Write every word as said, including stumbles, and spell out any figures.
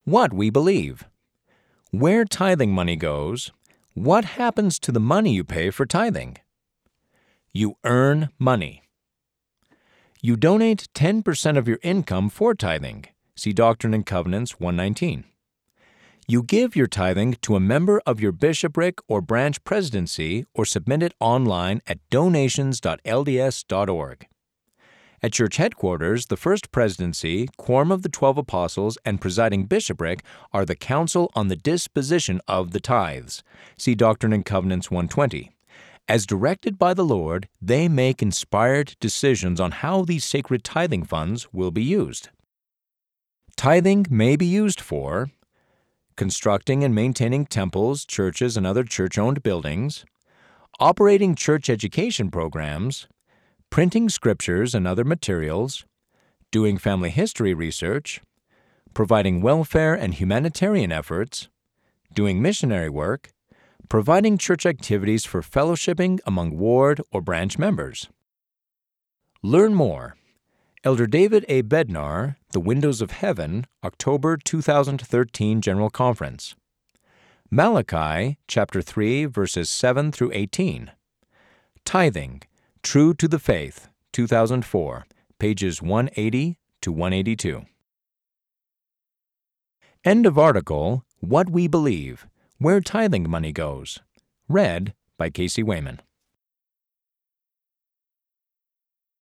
What we believe. Where tithing money goes. What happens to the money you pay for tithing? You earn money. You donate ten percent of your income for tithing. See Doctrine and Covenants one nineteen. You give your tithing to a member of your bishopric or branch presidency or submit it online at donations dot l d s dot org. At church headquarters, the First Presidency, Quorum of the Twelve Apostles, and presiding bishopric are the Council on the Disposition of the Tithes. See Doctrine and Covenants one twenty. As directed by the Lord, they make inspired decisions on how these sacred tithing funds will be used. Tithing may be used for constructing and maintaining temples, churches, and other church-owned buildings, operating church education programs, printing scriptures and other materials, doing family history research, providing welfare and humanitarian efforts, doing missionary work, providing church activities for fellowshipping among ward or branch members. Learn more. Elder David A. Bednar, The Windows of Heaven, October two thousand thirteen General Conference. Malachi, chapter three, verses seven through eighteen. Tithing, True to the Faith, two thousand four, pages one eighty to one eighty-two. End of article, What We Believe, Where Tithing Money Goes. Read by Casey Wayman.